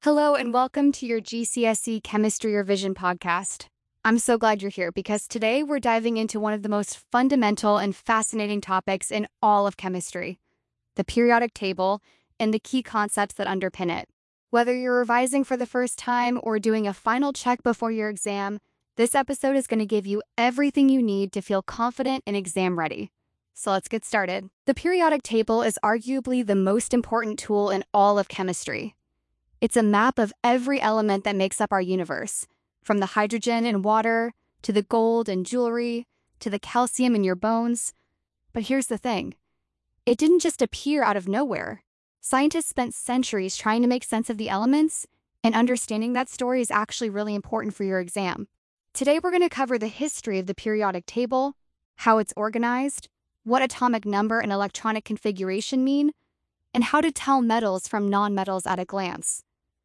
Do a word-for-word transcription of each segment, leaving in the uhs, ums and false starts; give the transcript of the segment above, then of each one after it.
Hello and welcome to your G C S E Chemistry Revision podcast. I'm so glad you're here because today we're diving into one of the most fundamental and fascinating topics in all of chemistry, the periodic table and the key concepts that underpin it. Whether you're revising for the first time or doing a final check before your exam, this episode is going to give you everything you need to feel confident and exam ready. So let's get started. The periodic table is arguably the most important tool in all of chemistry. It's a map of every element that makes up our universe, from the hydrogen in water, to the gold in jewelry, to the calcium in your bones. But here's the thing. It didn't just appear out of nowhere. Scientists spent centuries trying to make sense of the elements, and understanding that story is actually really important for your exam. Today we're going to cover the history of the periodic table, how it's organized, what atomic number and electronic configuration mean, and how to tell metals from nonmetals at a glance.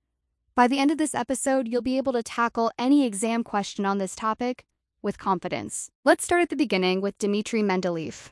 By the end of this episode, you'll be able to tackle any exam question on this topic with confidence. Let's start at the beginning with Dmitry Mendeleev.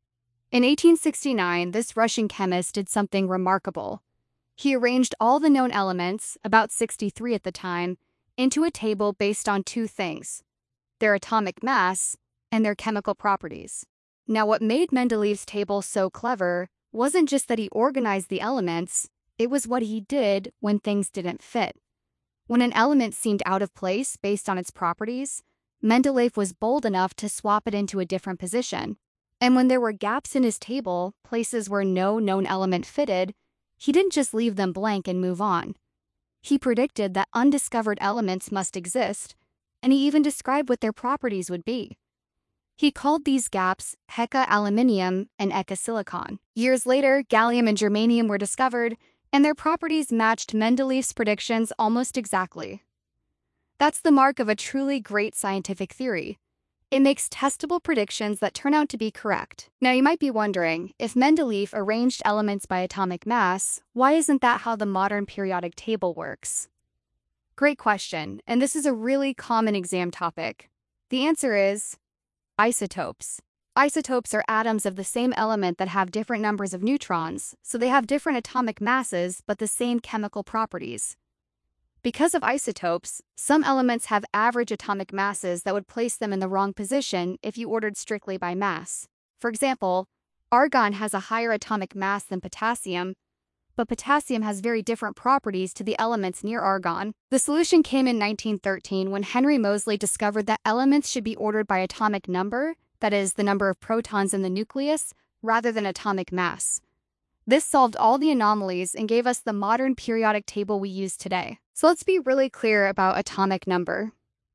In eighteen sixty-nine, this Russian chemist did something remarkable. He arranged all the known elements, about sixty-three at the time, into a table based on two things: their atomic mass and their chemical properties. Now, what made Mendeleev's table so clever wasn't just that he organized the elements, it was what he did when things didn't fit. When an element seemed out of place based on its properties, Mendeleev was bold enough to swap it into a different position. And when there were gaps in his table, places where no known element fitted, he didn't just leave them blank and move on. He predicted that undiscovered elements must exist, and he even described what their properties would be. He called these gaps Heka aluminium and Eka silicon. Years later, gallium and germanium were discovered, and their properties matched Mendeleev's predictions almost exactly. That's the mark of a truly great scientific theory. It makes testable predictions that turn out to be correct. Now you might be wondering, if Mendeleev arranged elements by atomic mass, why isn't that how the modern periodic table works? Great question, and this is a really common exam topic. The answer is isotopes. Isotopes are atoms of the same element that have different numbers of neutrons, so they have different atomic masses but the same chemical properties. Because of isotopes, some elements have average atomic masses that would place them in the wrong position if you ordered strictly by mass. For example, argon has a higher atomic mass than potassium, but potassium has very different properties to the elements near argon. The solution came in nineteen thirteen when Henry Moseley discovered that elements should be ordered by atomic number, that is, the number of protons in the nucleus, rather than atomic mass. This solved all the anomalies and gave us the modern periodic table we use today. So let's be really clear about atomic number.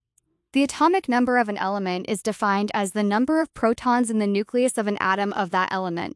The atomic number of an element is defined as the number of protons in the nucleus of an atom of that element.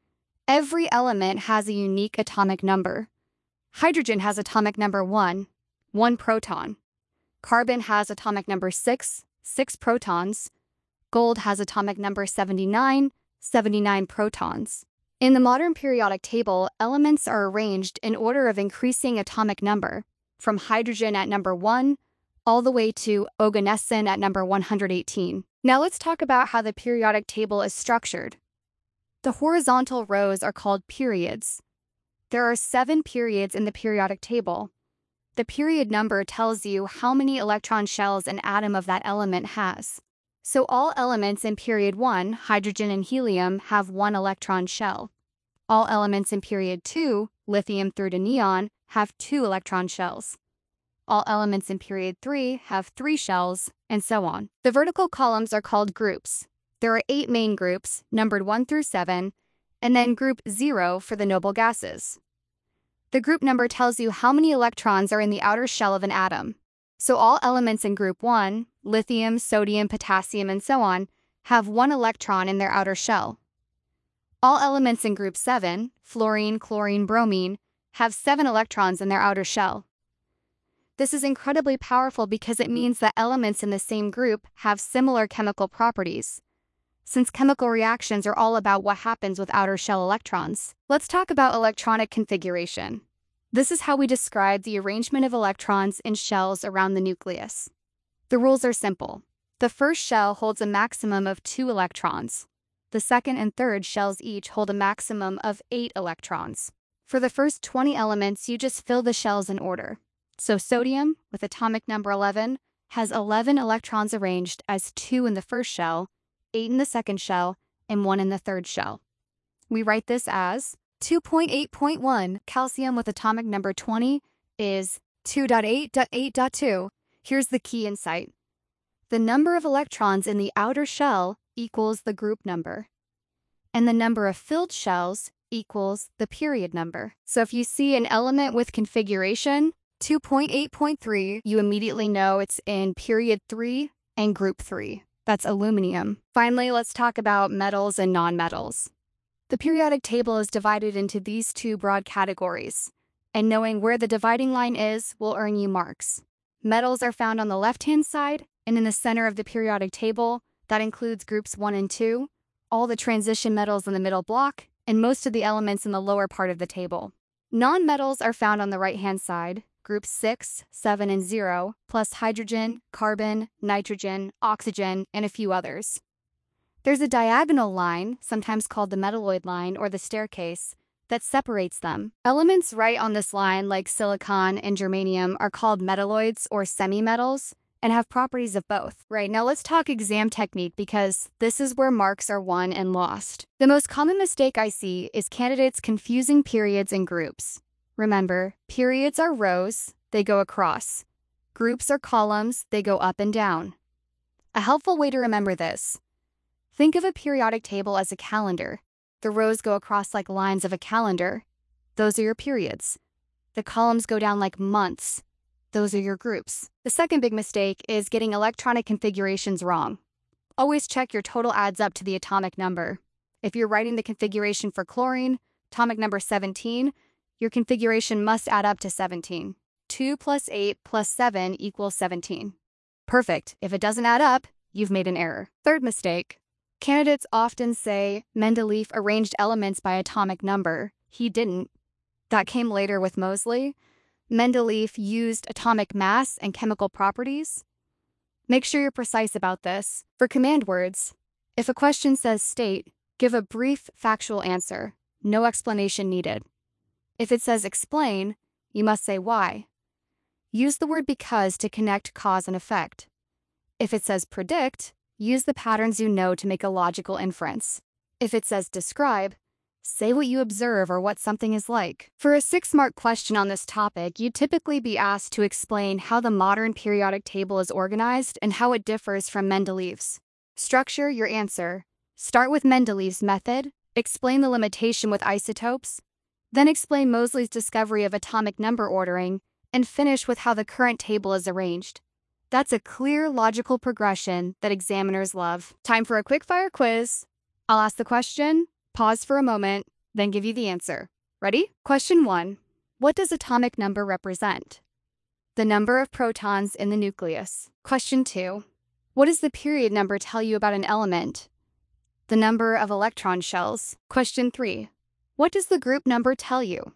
Every element has a unique atomic number. Hydrogen has atomic number one, one proton. Carbon has atomic number six, six protons. Gold has atomic number seventy-nine, seventy-nine protons. In the modern periodic table, elements are arranged in order of increasing atomic number, from hydrogen at number one, all the way to oganesson at number one hundred eighteen. Now let's talk about how the periodic table is structured. The horizontal rows are called periods. There are seven periods in the periodic table. The period number tells you how many electron shells an atom of that element has. So all elements in period one, hydrogen and helium, have one electron shell. All elements in period two, lithium through to neon, have two electron shells. All elements in period three have three shells, and so on. The vertical columns are called groups. There are eight main groups, numbered one through seven, and then group zero for the noble gases. The group number tells you how many electrons are in the outer shell of an atom. So all elements in group one, lithium, sodium, potassium, and so on, have one electron in their outer shell. All elements in group seven, fluorine, chlorine, bromine, have seven electrons in their outer shell. This is incredibly powerful because it means that elements in the same group have similar chemical properties, since chemical reactions are all about what happens with outer shell electrons. Let's talk about electronic configuration. This is how we describe the arrangement of electrons in shells around the nucleus. The rules are simple. The first shell holds a maximum of two electrons. The second and third shells each hold a maximum of eight electrons. For the first twenty elements, you just fill the shells in order. So sodium, with atomic number eleven, has eleven electrons arranged as two in the first shell, eight in the second shell, and one in the third shell. We write this as two point eight point one. Calcium with atomic number twenty is two point eight point eight point two. Here's the key insight. The number of electrons in the outer shell equals the group number, and the number of filled shells equals the period number. So if you see an element with configuration two point eight point three, you immediately know it's in period three and group three. That's aluminum. Finally, let's talk about metals and nonmetals. The periodic table is divided into these two broad categories, and knowing where the dividing line is will earn you marks. Metals are found on the left-hand side and in the center of the periodic table. That includes groups one and two, all the transition metals in the middle block, and most of the elements in the lower part of the table. Non-metals are found on the right-hand side, groups six, seven, and zero, plus hydrogen, carbon, nitrogen, oxygen, and a few others. There's a diagonal line, sometimes called the metalloid line or the staircase, that separates them. Elements right on this line, like silicon and germanium, are called metalloids or semi-metals and have properties of both. Right, now let's talk exam technique because this is where marks are won and lost. The most common mistake I see is candidates confusing periods and groups. Remember, periods are rows, they go across. Groups are columns, they go up and down. A helpful way to remember this: think of a periodic table as a calendar. The rows go across like lines of a calendar. Those are your periods. The columns go down like months. Those are your groups. The second big mistake is getting electronic configurations wrong. Always check your total adds up to the atomic number. If you're writing the configuration for chlorine, atomic number seventeen, your configuration must add up to seventeen. two plus eight plus seven equals seventeen. Perfect. If it doesn't add up, you've made an error. Third mistake. Candidates often say Mendeleev arranged elements by atomic number. He didn't. That came later with Moseley. Mendeleev used atomic mass and chemical properties. Make sure you're precise about this. For command words, if a question says state, give a brief factual answer. No explanation needed. If it says explain, you must say why. Use the word because to connect cause and effect. If it says predict, use the patterns you know to make a logical inference. If it says describe, say what you observe or what something is like. For a six-mark question on this topic, you'd typically be asked to explain how the modern periodic table is organized and how it differs from Mendeleev's. Structure your answer. Start with Mendeleev's method, explain the limitation with isotopes, then explain Moseley's discovery of atomic number ordering, and finish with how the current table is arranged. That's a clear, logical progression that examiners love. Time for a quick-fire quiz. I'll ask the question, pause for a moment, then give you the answer. Ready? Question one. What does atomic number represent? The number of protons in the nucleus. Question two. What does the period number tell you about an element? The number of electron shells. Question three. What does the group number tell you?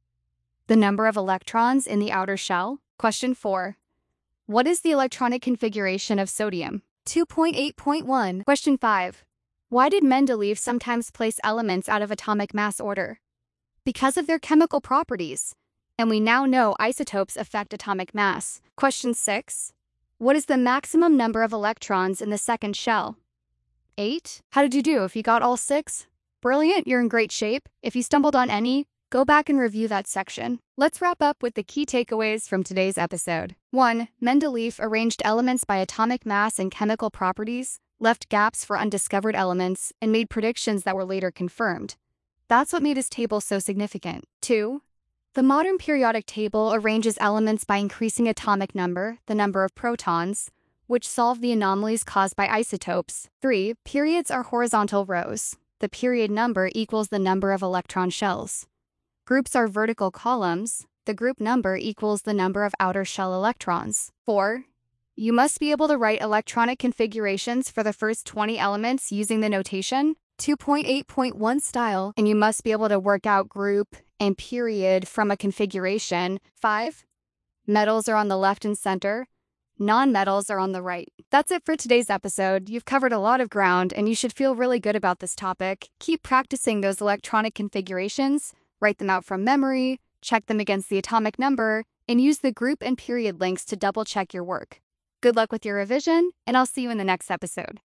The number of electrons in the outer shell. Question four. What is the electronic configuration of sodium? two point eight point one. Question five. Why did Mendeleev sometimes place elements out of atomic mass order? Because of their chemical properties. And we now know isotopes affect atomic mass. Question six. What is the maximum number of electrons in the second shell? Eight. How did you do if you got all six? Brilliant, you're in great shape. If you stumbled on any, go back and review that section. Let's wrap up with the key takeaways from today's episode. one. Mendeleev arranged elements by atomic mass and chemical properties, left gaps for undiscovered elements, and made predictions that were later confirmed. That's what made his table so significant. two. The modern periodic table arranges elements by increasing atomic number, the number of protons, which solve the anomalies caused by isotopes. three. Periods are horizontal rows. The period number equals the number of electron shells. Groups are vertical columns. The group number equals the number of outer shell electrons. four. You must be able to write electronic configurations for the first twenty elements using the notation two point eight point one style, and you must be able to work out group and period from a configuration. five. Metals are on the left and center. Non-metals are on the right. That's it for today's episode. You've covered a lot of ground, and you should feel really good about this topic. Keep practicing those electronic configurations, write them out from memory, check them against the atomic number, and use the group and period links to double check your work. Good luck with your revision, and I'll see you in the next episode.